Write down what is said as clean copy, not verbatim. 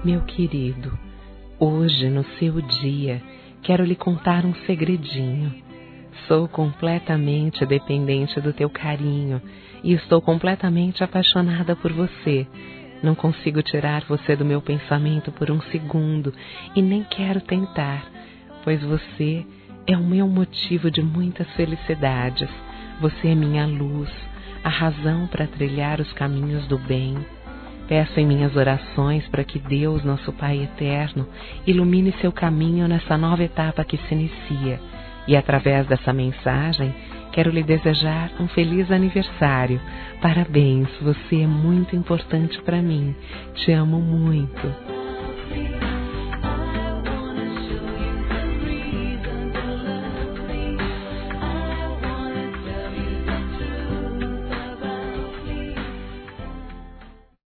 Meu querido, hoje no seu dia, quero lhe contar um segredinho. Sou completamente dependente do teu carinho e estou completamente apaixonada por você. Não consigo tirar você do meu pensamento por um segundo e nem quero tentar, pois você é o meu motivo de muitas felicidades. Você é minha luz, a razão para trilhar os caminhos do bem. Peço em minhas orações para que Deus, nosso Pai eterno, ilumine seu caminho nessa nova etapa que se inicia. E através dessa mensagem, quero lhe desejar um feliz aniversário. Parabéns, você é muito importante para mim. Te amo muito.